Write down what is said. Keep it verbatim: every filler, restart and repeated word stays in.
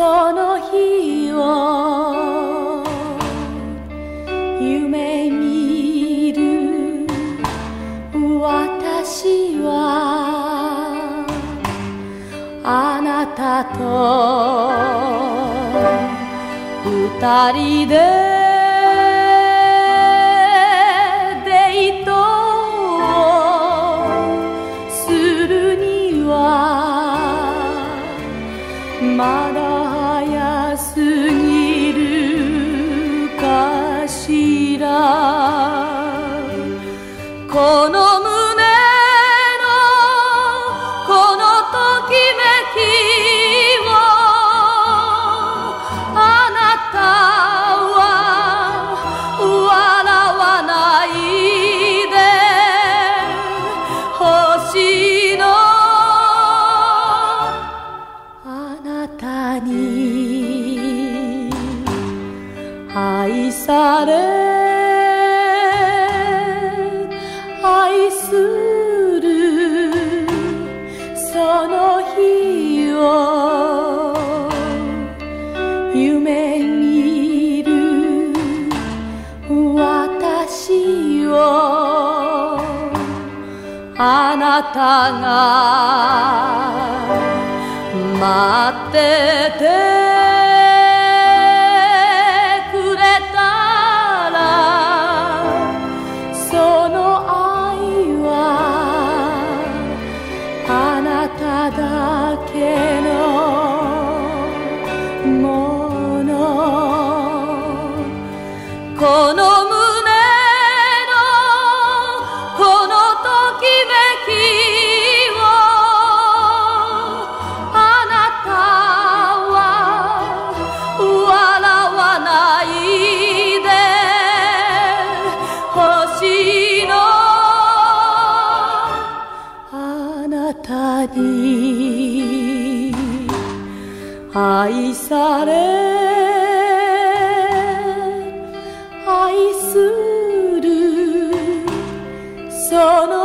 その日を夢見る私はあなたと二人でデートをするにはまだ早すぎるかしら。この胸のこのときめきをあなたは笑わないで。星のあなたに愛され愛するその日を夢見る私をあなたが待っててだけのもの。この胸のこのときめきをあなたは笑わないで。星のあなたに愛され愛するその